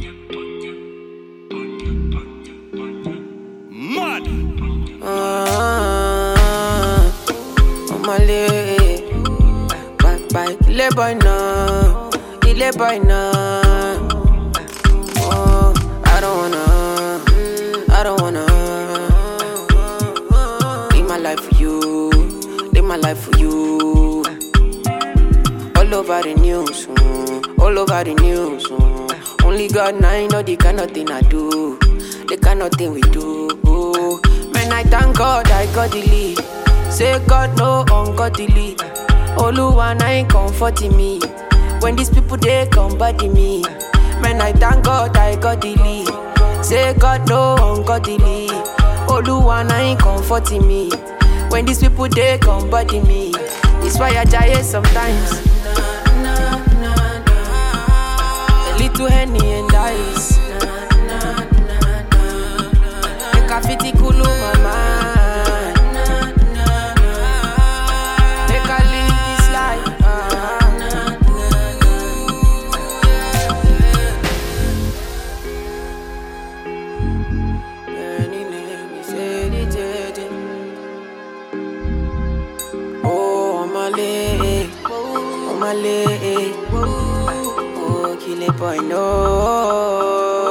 Mad. On my leg, bye, ile boy now, Oh, I don't wanna live my life for you, live my life for you. All over the news, all over the news. Only God now know the kind of thing I do, the kind of thing we do. Man, I thank God I got the lead. Say God no ungodly. Oluwa na ain't comforting me. When these people they come body me. Man, I thank God I got the lead. Say God no ungodly. Oluwa na ain't comforting me. When these people they come body me. It's why I die sometimes. A little Henny and ice. Make a fitty cool my mind. Make a live this life. Oh, my leg. Oh, kill it, boy, no.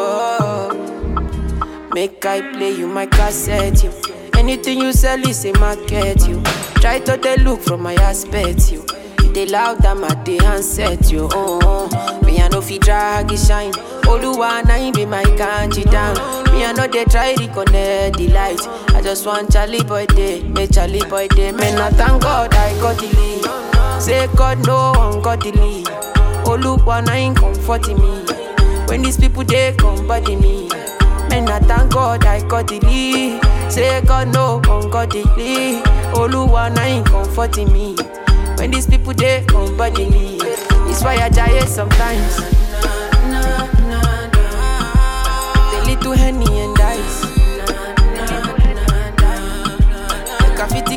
Make I play you my cassette, you. Anything you sell is a market, you. Try to they look from my aspect, you. You they loud them at the handset, you. Me I know fi drag it shine. Oluwa na him be my country down. Me I know they try to connect the light. I just want Charlie boy day, make Charlie boy day. Man, I thank God I got the lead. Say God no ungodly. Oluwa na him comforting me. When these people they come body me. Man, I thank God I got the lead. Say God no ungodly. Oluwa na him comforting me. When these people they come body me. It's why I die sometimes. The little Henny and ice. Make a fitty